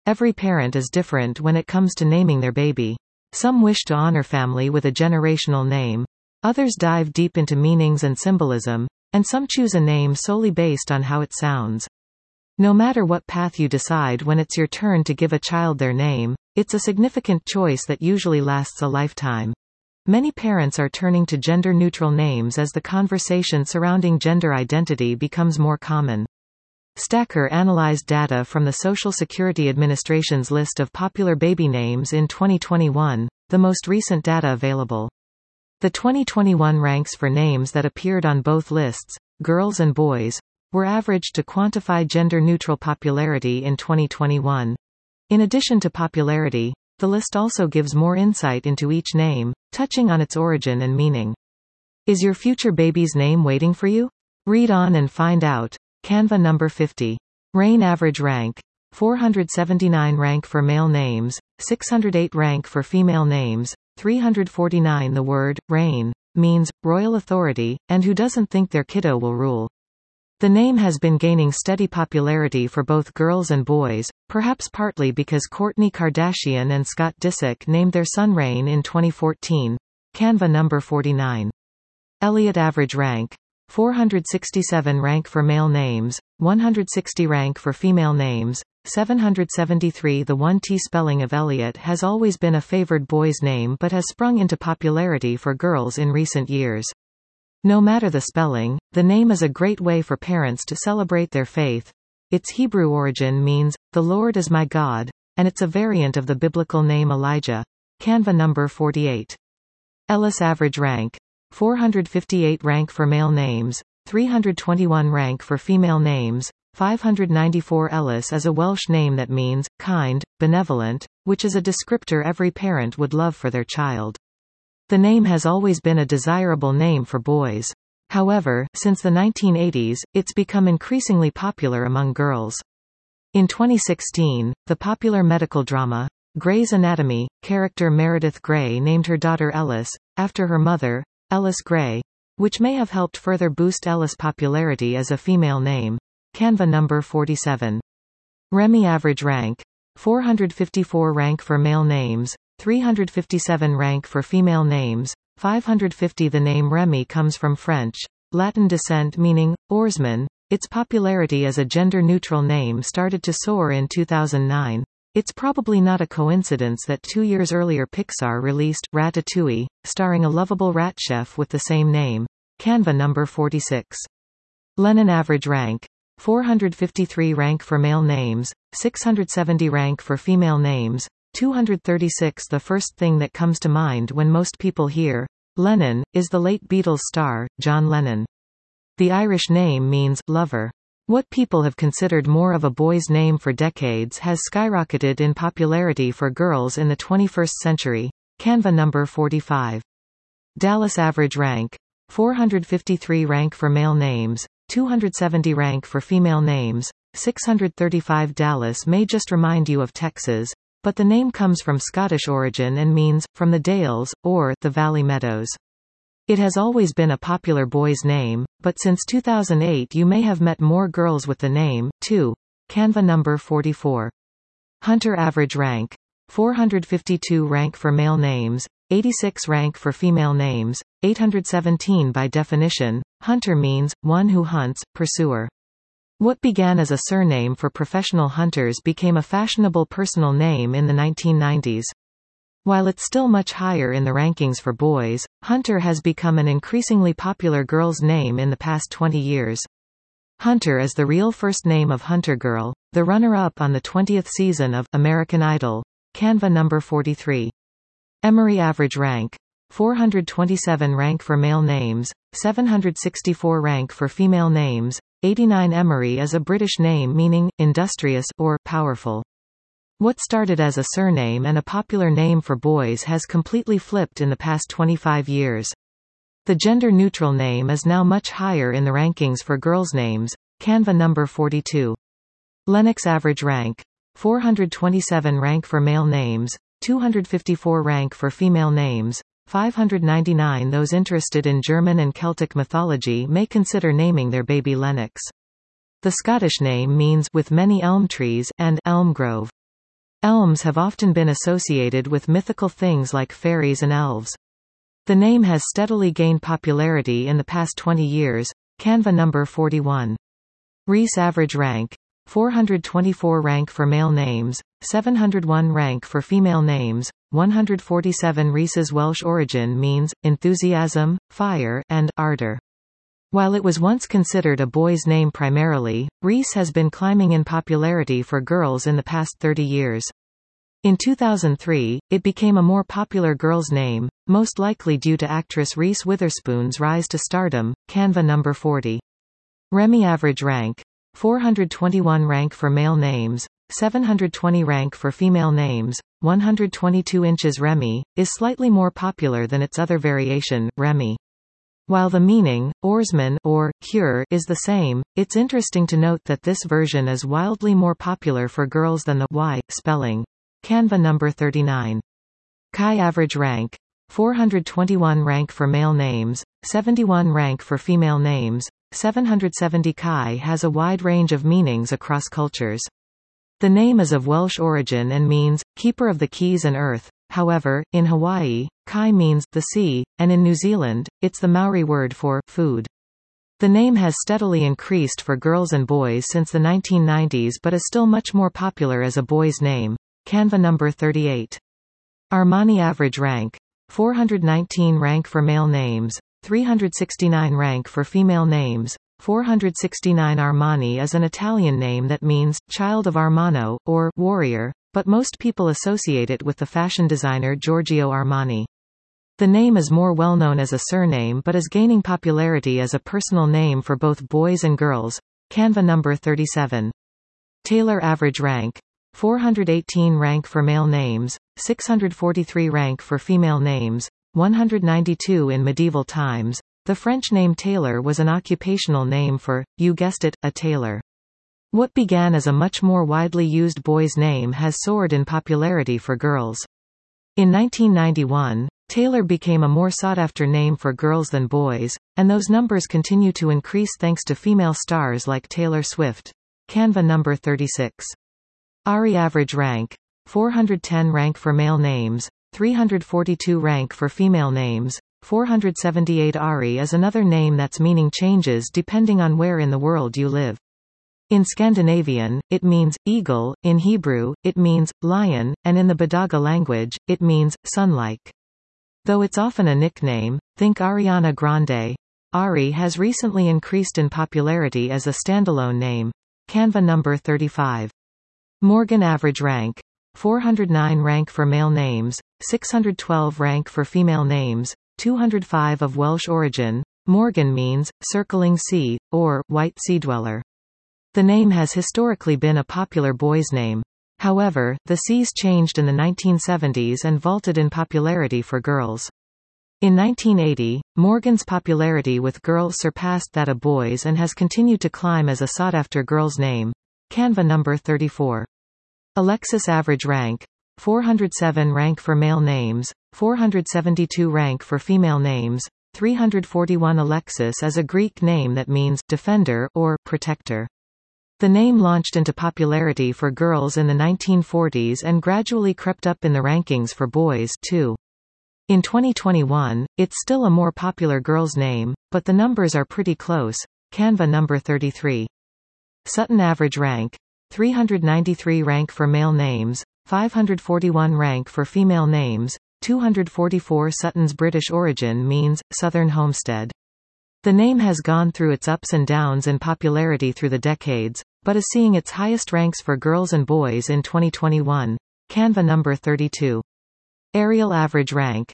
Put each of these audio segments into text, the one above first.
Every parent is different when it comes to naming their baby. Some wish to honor family with a generational name. Others dive deep into meanings and symbolism, and some choose a name solely based on how it sounds. No matter what path you decide when it's your turn to give a child their name, it's a significant choice that usually lasts a lifetime. Many parents are turning to gender-neutral names as the conversation surrounding gender identity becomes more common. Stacker analyzed data from the Social Security Administration's list of popular baby names in 2021, the most recent data available. The 2021 ranks for names that appeared on both lists, girls and boys, were averaged to quantify gender-neutral popularity in 2021. In addition to popularity, the list also gives more insight into each name, touching on its origin and meaning. Is your future baby's name waiting for you? Read on and find out. Canva number 50. Rain average rank. 479 rank for male names, 608 rank for female names, 349. The word, rain, means royal authority, and who doesn't think their kiddo will rule. The name has been gaining steady popularity for both girls and boys, perhaps partly because Kourtney Kardashian and Scott Disick named their son Rain in 2014. Canva number 49. Elliott average rank. 467 rank for male names, 160 rank for female names, 773. The 1T spelling of Elliott has always been a favored boy's name but has sprung into popularity for girls in recent years. No matter the spelling, the name is a great way for parents to celebrate their faith. Its Hebrew origin means, "The Lord is my God," and it's a variant of the biblical name Elijah. Canva number 48. Ellis average rank. 458 rank for male names, 321 rank for female names, 594. Ellis is a Welsh name that means, kind, benevolent, which is a descriptor every parent would love for their child. The name has always been a desirable name for boys. However, since the 1980s, it's become increasingly popular among girls. In 2016, the popular medical drama, Grey's Anatomy, character Meredith Grey named her daughter Ellis, after her mother, Ellis Grey, which may have helped further boost Ellis' popularity as a female name. Canva number 47. Remy average rank. 454 rank for male names, 357 rank for female names, 550. The name Remy comes from French, Latin descent meaning, oarsman. Its popularity as a gender-neutral name started to soar in 2009. It's probably not a coincidence that 2 years earlier Pixar released Ratatouille, starring a lovable rat chef with the same name. Canva number 46. Lennon average rank. 453 rank for male names, 670 rank for female names, 236. The first thing that comes to mind when most people hear Lennon is the late Beatles star, John Lennon. The Irish name means lover. What people have considered more of a boy's name for decades has skyrocketed in popularity for girls in the 21st century. Canva number 45. Dallas average rank. 453 rank for male names, 270 rank for female names, 635. Dallas may just remind you of Texas, but the name comes from Scottish origin and means, from the Dales, or, the Valley Meadows. It has always been a popular boy's name, but since 2008 you may have met more girls with the name, too. Canva number 44. Hunter average rank. 452 rank for male names, 86 rank for female names, 817. By definition, hunter means, one who hunts, pursuer. What began as a surname for professional hunters became a fashionable personal name in the 1990s. While it's still much higher in the rankings for boys, Hunter has become an increasingly popular girl's name in the past 20 years. Hunter is the real first name of Hunter Girl, the runner-up on the 20th season of American Idol. Canva number 43. Emery average rank. 427 rank for male names, 764 rank for female names, 89. Emery is a British name meaning, industrious, or, powerful. What started as a surname and a popular name for boys has completely flipped in the past 25 years. The gender-neutral name is now much higher in the rankings for girls' names. Canva number 42. Lennox average rank. 427 rank for male names, 254 rank for female names, 599. Those interested in German and Celtic mythology may consider naming their baby Lennox. The Scottish name means with many elm trees and elm grove. Elms have often been associated with mythical things like fairies and elves. The name has steadily gained popularity in the past 20 years. Canva number 41. Rhys average rank. 424 rank for male names, 701 rank for female names, 147. Rhys's Welsh origin means enthusiasm, fire, and ardor. While it was once considered a boy's name primarily, Rhys has been climbing in popularity for girls in the past 30 years. In 2003, it became a more popular girl's name, most likely due to actress Reese Witherspoon's rise to stardom. Canva number 40. Remy average rank. 421 rank for male names, 720 rank for female names, 122 inches. Remy is slightly more popular than its other variation, Remy. While the meaning, oarsman or cure, is the same, it's interesting to note that this version is wildly more popular for girls than the Y spelling. Canva number 39. Kai average rank. 421 rank for male names, 71 rank for female names, 770. Kai has a wide range of meanings across cultures. The name is of Welsh origin and means, keeper of the keys and earth. However, in Hawaii, Kai means, the sea, and in New Zealand, it's the Maori word for, food. The name has steadily increased for girls and boys since the 1990s but is still much more popular as a boy's name. Canva number 38. Armani average rank. 419 rank for male names, 369 rank for female names, 469. Armani is an Italian name that means, child of Armano, or warrior, but most people associate it with the fashion designer Giorgio Armani. The name is more well known as a surname but is gaining popularity as a personal name for both boys and girls. Canva number 37. Taylor average rank. 418 rank for male names, 643 rank for female names, 192 in medieval times. The French name tailor was an occupational name for, you guessed it, a tailor. What began as a much more widely used boy's name has soared in popularity for girls. In 1991, Taylor became a more sought-after name for girls than boys, and those numbers continue to increase thanks to female stars like Taylor Swift. Canva number 36. Ari average rank. 410 rank for male names, 342 rank for female names, 478. Ari is another name that's meaning changes depending on where in the world you live. In Scandinavian, it means eagle, in Hebrew, it means lion, and in the Badaga language, it means sun-like. Though it's often a nickname, think Ariana Grande. Ari has recently increased in popularity as a standalone name. Canva number 35. Morgan average rank. 409 rank for male names, 612 rank for female names, 205 of Welsh origin. Morgan means, circling sea, or, white sea dweller. The name has historically been a popular boy's name. However, the seas changed in the 1970s and vaulted in popularity for girls. In 1980, Morgan's popularity with girls surpassed that of boys and has continued to climb as a sought-after girl's name. Canva number 34. Alexis average rank. 407 rank for male names, 472 rank for female names, 341. Alexis is a Greek name that means defender or protector. The name launched into popularity for girls in the 1940s and gradually crept up in the rankings for boys, too. In 2021, it's still a more popular girl's name, but the numbers are pretty close. Canva number 33. Sutton average rank. 393 rank for male names, 541 rank for female names, 244. Sutton's British origin means, southern homestead. The name has gone through its ups and downs in popularity through the decades, but is seeing its highest ranks for girls and boys in 2021. Canva number 32. Ariel average rank.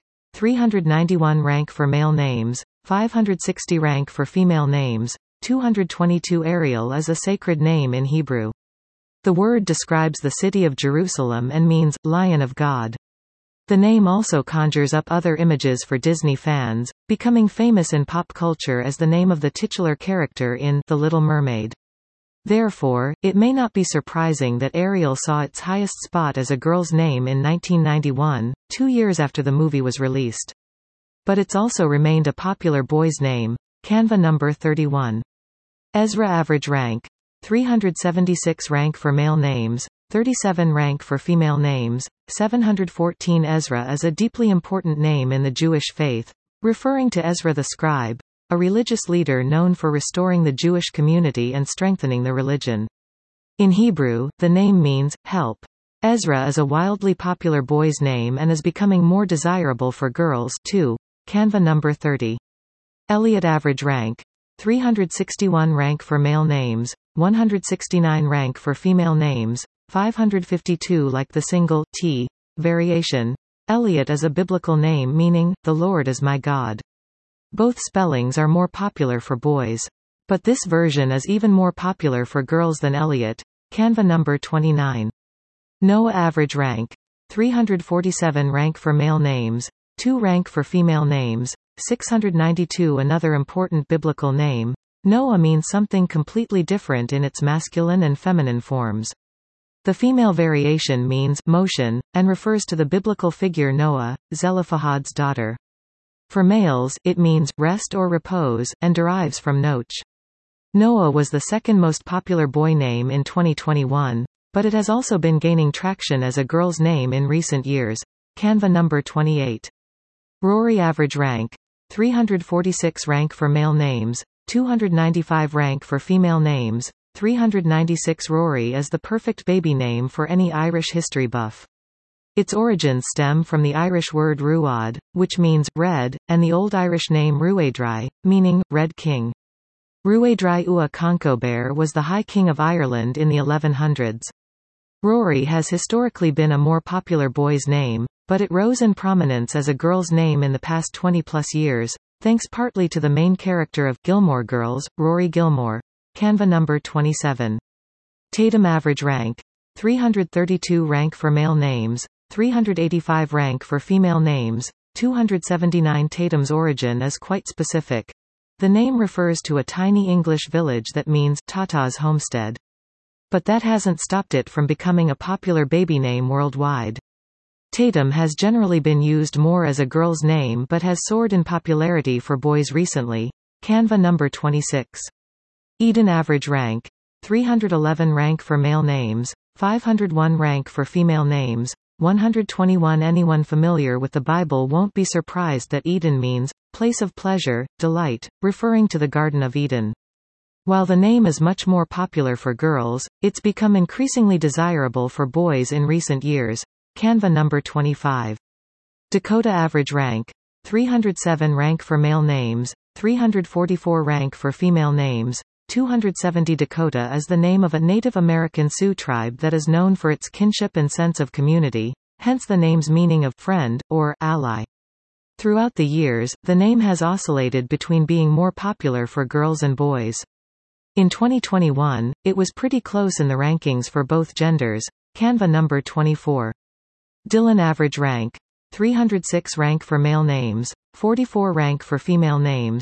391 rank for male names, 560 rank for female names, 222. Ariel is a sacred name in Hebrew. The word describes the city of Jerusalem and means, Lion of God. The name also conjures up other images for Disney fans, becoming famous in pop culture as the name of the titular character in The Little Mermaid. Therefore, it may not be surprising that Ariel saw its highest spot as a girl's name in 1991, 2 years after the movie was released. But it's also remained a popular boy's name. Canva number 31. Ezra average rank. 376 rank for male names, 37 rank for female names, 714 Ezra is a deeply important name in the Jewish faith, referring to Ezra the scribe, a religious leader known for restoring the Jewish community and strengthening the religion. In Hebrew, the name means, help. Ezra is a wildly popular boy's name and is becoming more desirable for girls, too. Canva number 30. Elliot average rank. 361 rank for male names, 169 rank for female names, 552 like the single, t, variation. Elliot is a biblical name meaning, the Lord is my God. Both spellings are more popular for boys. But this version is even more popular for girls than Elliot. Canva number 29. Noah average rank. 347 rank for male names, 2 rank for female names, 692 another important biblical name. Noah means something completely different in its masculine and feminine forms. The female variation means motion, and refers to the biblical figure Noah, Zelophehad's daughter. For males, it means rest or repose, and derives from Noach. Noah was the second most popular boy name in 2021, but it has also been gaining traction as a girl's name in recent years. Canva number 28. Rory average rank. 346 rank for male names, 295 rank for female names, 396 Rory is the perfect baby name for any Irish history buff. Its origins stem from the Irish word ruad, which means red, and the Old Irish name Ruaidhri, meaning red king. Ruaidhri Ua Conchobar was the High King of Ireland in the 1100s. Rory has historically been a more popular boy's name, but it rose in prominence as a girl's name in the past 20-plus years, thanks partly to the main character of Gilmore Girls, Rory Gilmore. Canva number 27. Tatum average rank. 332 rank for male names, 385 rank for female names, 279 Tatum's origin is quite specific. The name refers to a tiny English village that means Tata's homestead. But that hasn't stopped it from becoming a popular baby name worldwide. Tatum has generally been used more as a girl's name but has soared in popularity for boys recently. Canva number 26. Eden average rank. 311 rank for male names, 501 rank for female names, 121 Anyone familiar with the Bible won't be surprised that Eden means, place of pleasure, delight, referring to the Garden of Eden. While the name is much more popular for girls, it's become increasingly desirable for boys in recent years. Canva number 25. Dakota average rank. 307 rank for male names, 344 rank for female names, 270 Dakota is the name of a Native American Sioux tribe that is known for its kinship and sense of community, hence the name's meaning of friend, or ally. Throughout the years, the name has oscillated between being more popular for girls and boys. In 2021, it was pretty close in the rankings for both genders. Canva number 24. Dylan average rank. 306 rank for male names, 44 rank for female names,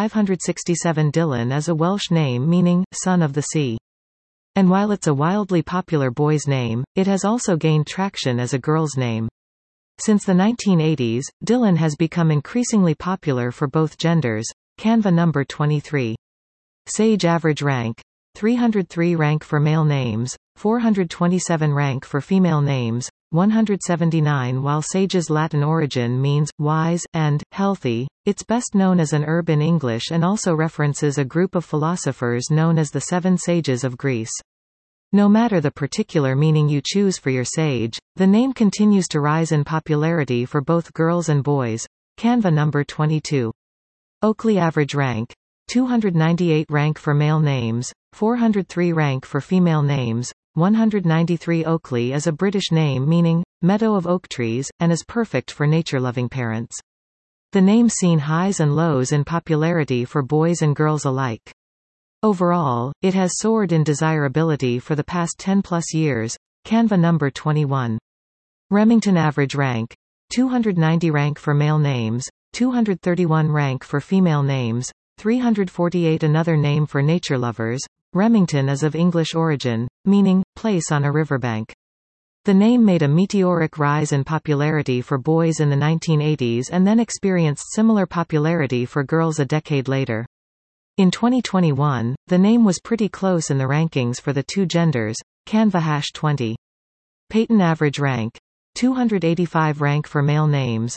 567 Dylan is a Welsh name meaning, son of the sea. And while it's a wildly popular boy's name, it has also gained traction as a girl's name. Since the 1980s, Dylan has become increasingly popular for both genders. Canva number 23. Sage average rank. 303 rank for male names, 427 rank for female names, 179 While Sage's Latin origin means, wise, and, healthy, it's best known as an herb in English and also references a group of philosophers known as the Seven Sages of Greece. No matter the particular meaning you choose for your sage, the name continues to rise in popularity for both girls and boys. Canva number 22. Oakley average rank. 298 rank for male names, 403 rank for female names, 193 Oakley is a British name meaning, meadow of oak trees, and is perfect for nature-loving parents. The name's seen highs and lows in popularity for boys and girls alike. Overall, it has soared in desirability for the past 10-plus years. Canva number 21. Remington average rank. 290 rank for male names, 231 rank for female names, 348 Another name for nature lovers. Remington is of English origin, meaning, place on a riverbank. The name made a meteoric rise in popularity for boys in the 1980s and then experienced similar popularity for girls a decade later. In 2021, the name was pretty close in the rankings for the two genders. Canva #20. Peyton average rank. 285 rank for male names.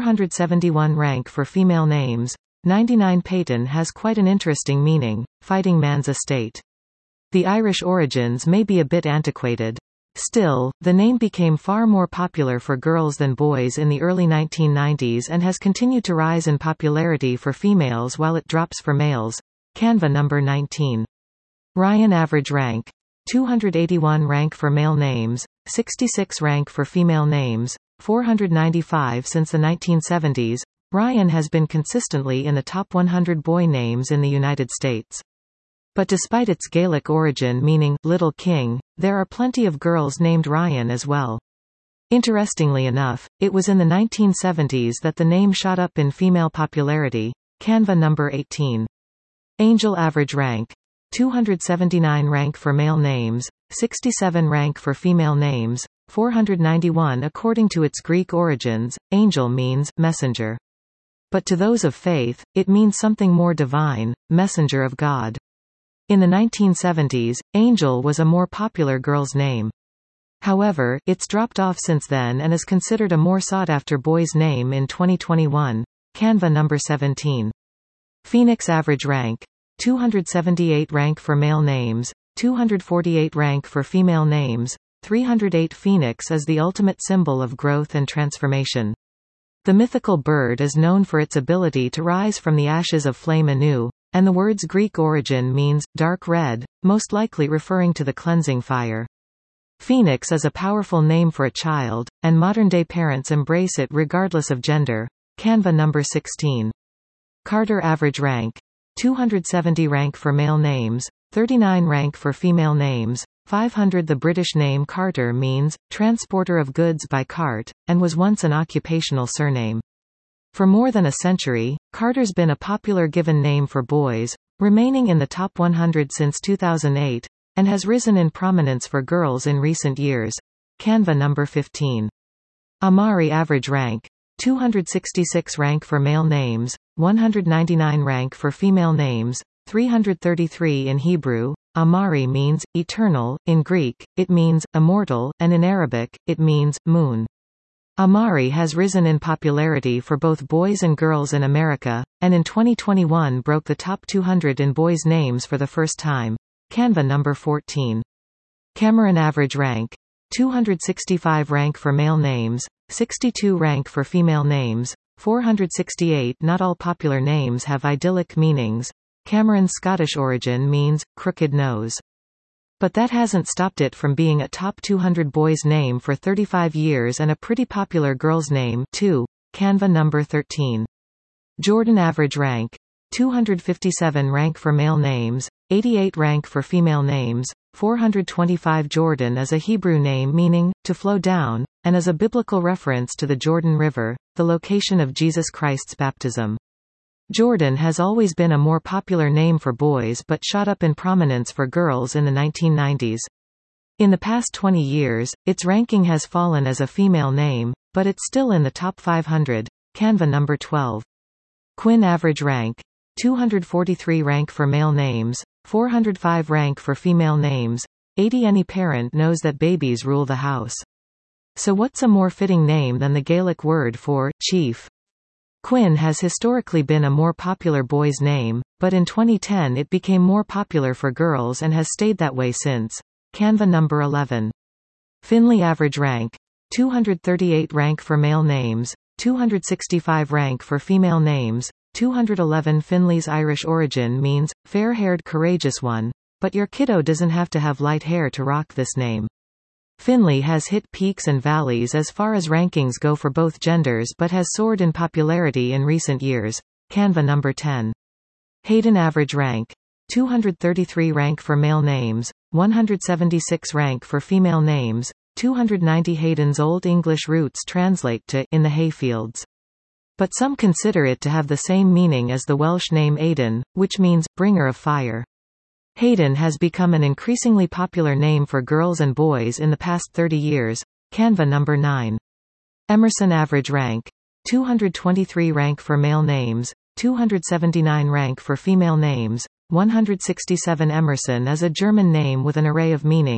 471 rank for female names. 99 Peyton has quite an interesting meaning, fighting man's estate. The Irish origins may be a bit antiquated. Still, the name became far more popular for girls than boys in the early 1990s and has continued to rise in popularity for females while it drops for males. Canva number 19. Ryan average rank. 281 rank for male names, 66 rank for female names, 495 since the 1970s. Ryan has been consistently in the top 100 boy names in the United States. But despite its Gaelic origin meaning little king, there are plenty of girls named Ryan as well. Interestingly enough, it was in the 1970s that the name shot up in female popularity. Canva number 18. Angel average rank. 279 rank for male names, 67 rank for female names, 491 according to its Greek origins. Angel means messenger. But to those of faith, it means something more divine, messenger of God. In the 1970s, Angel was a more popular girl's name. However, it's dropped off since then and is considered a more sought-after boy's name in 2021. Canva number 17. Phoenix average rank. 278 rank for male names, 248 rank for female names, 308 Phoenix is the ultimate symbol of growth and transformation. The mythical bird is known for its ability to rise from the ashes of flame anew, and the word's Greek origin means dark red, most likely referring to the cleansing fire. Phoenix is a powerful name for a child, and modern-day parents embrace it regardless of gender. Canva number 16. Carter average rank. 270 rank for male names, 39 rank for female names, 500 The British name Carter means, transporter of goods by cart, and was once an occupational surname. For more than a century, Carter's been a popular given name for boys, remaining in the top 100 since 2008, and has risen in prominence for girls in recent years. Canva number 15. Amari average rank. 266 rank for male names, 199 rank for female names, 333 in Hebrew. Amari means eternal, in Greek, it means immortal, and in Arabic, it means moon. Amari has risen in popularity for both boys and girls in America, and in 2021 broke the top 200 in boys' names for the first time. Canva number 14. Cameron average rank. 265 rank for male names, 62 rank for female names, 468 Not all popular names have idyllic meanings. Cameron's Scottish origin means, crooked nose. But that hasn't stopped it from being a top 200 boys' name for 35 years and a pretty popular girl's name, too. Canva number 13. Jordan average rank. 257 rank for male names, 88 rank for female names, 425 Jordan is a Hebrew name meaning, to flow down, and is a biblical reference to the Jordan River, the location of Jesus Christ's baptism. Jordan has always been a more popular name for boys but shot up in prominence for girls in the 1990s. In the past 20 years, its ranking has fallen as a female name, but it's still in the top 500. Canva number 12. Quinn average rank. 243 rank for male names, 405 rank for female names, 80 Any parent knows that babies rule the house. So what's a more fitting name than the Gaelic word for chief? Quinn has historically been a more popular boy's name, but in 2010 it became more popular for girls and has stayed that way since. Canva number 11. Finley average rank. 238 rank for male names, 265 rank for female names, 211 Finley's Irish origin means, fair-haired courageous one, but your kiddo doesn't have to have light hair to rock this name. Finley has hit peaks and valleys as far as rankings go for both genders but has soared in popularity in recent years. Canva number 10. Hayden average rank. 233 rank for male names, 176 rank for female names, 290 Hayden's Old English roots translate to in the hayfields. But some consider it to have the same meaning as the Welsh name Aidan, which means bringer of fire. Hayden has become an increasingly popular name for girls and boys in the past 30 years. Canva number 9. Emerson average rank. 223 rank for male names, 279 rank for female names, 167 Emerson is a German name with an array of meanings.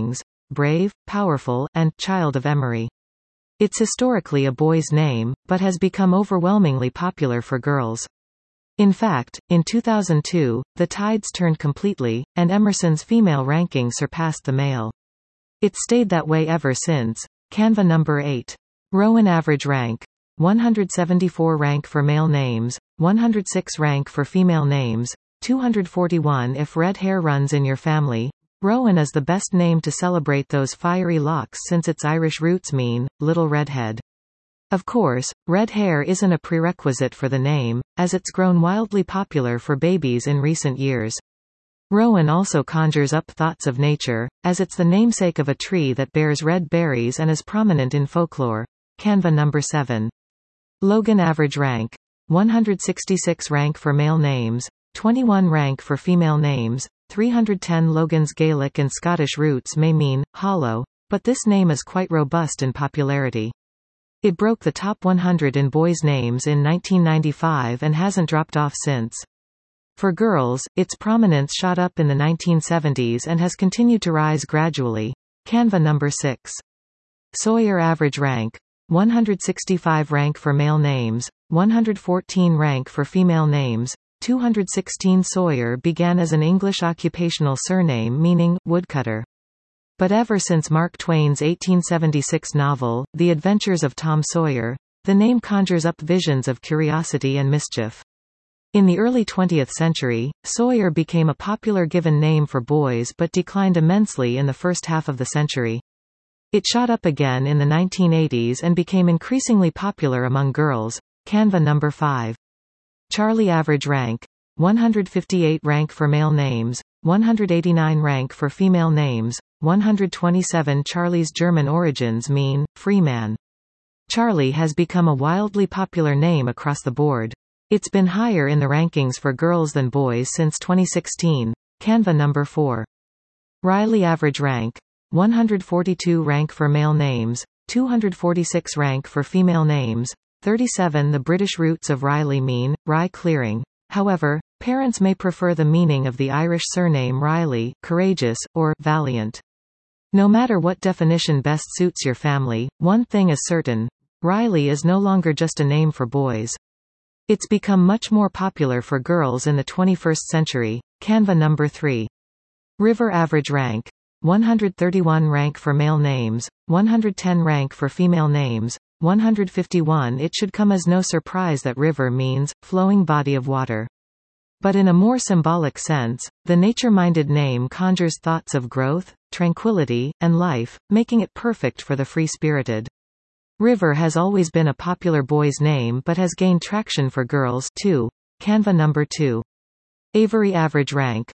brave, powerful, and child of Emery. It's historically a boy's name, but has become overwhelmingly popular for girls. In fact, in 2002, the tides turned completely, and Emerson's female ranking surpassed the male. It's stayed that way ever since. Canva number 8. Rowan average rank. 174 rank for male names, 106 rank for female names, 241 if red hair runs in your family. Rowan is the best name to celebrate those fiery locks since its Irish roots mean, little redhead. Of course, red hair isn't a prerequisite for the name, as it's grown wildly popular for babies in recent years. Rowan also conjures up thoughts of nature, as it's the namesake of a tree that bears red berries and is prominent in folklore. Canva number 7. Logan average rank. 166 rank for male names, 21 rank for female names, 310 Logan's Gaelic and Scottish roots may mean hollow, but this name is quite robust in popularity. It broke the top 100 in boys' names in 1995 and hasn't dropped off since. For girls, its prominence shot up in the 1970s and has continued to rise gradually. Canva number 6. Sawyer average rank. 165 rank for male names, 114 rank for female names, 216 Sawyer began as an English occupational surname meaning woodcutter. But ever since Mark Twain's 1876 novel, The Adventures of Tom Sawyer, the name conjures up visions of curiosity and mischief. In the early 20th century, Sawyer became a popular given name for boys but declined immensely in the first half of the century. It shot up again in the 1980s and became increasingly popular among girls. Canva number 5. Charlie average rank. 158 rank for male names, 189 rank for female names, 127 Charlie's German origins mean, free man. Charlie has become a wildly popular name across the board. It's been higher in the rankings for girls than boys since 2016. Canva number 4. Riley average rank. 142 rank for male names, 246 rank for female names, 37 The British roots of Riley mean, rye clearing. However, parents may prefer the meaning of the Irish surname Riley, courageous, or valiant. No matter what definition best suits your family, one thing is certain. Riley is no longer just a name for boys. It's become much more popular for girls in the 21st century. Canva number 3. River average rank. 131 rank for male names, 110 rank for female names, 151 It should come as no surprise that river means, flowing body of water. But in a more symbolic sense, the nature-minded name conjures thoughts of growth, tranquility, and life, making it perfect for the free-spirited. River has always been a popular boy's name but has gained traction for girls, too. Canva number 2. Avery average rank.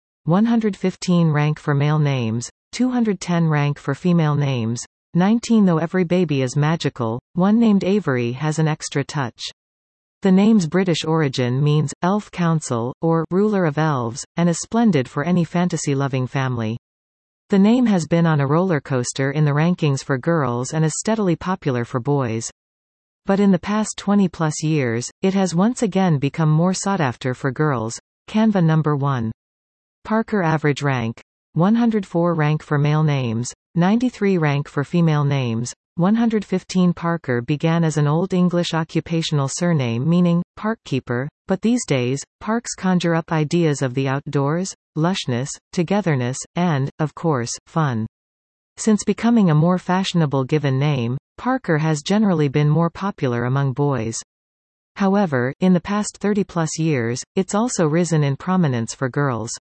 115 rank for male names, 210 rank for female names, 19 Though every baby is magical, one named Avery has an extra touch. The name's British origin means, elf council, or ruler of elves, and is splendid for any fantasy-loving family. The name has been on a roller coaster in the rankings for girls and is steadily popular for boys. But in the past 20-plus years, it has once again become more sought after for girls. Canva number 1. Parker average rank. 104 rank for male names, 93 rank for female names, 115 Parker began as an Old English occupational surname meaning, parkkeeper, but these days, parks conjure up ideas of the outdoors, lushness, togetherness, and, of course, fun. Since becoming a more fashionable given name, Parker has generally been more popular among boys. However, in the past 30-plus years, it's also risen in prominence for girls.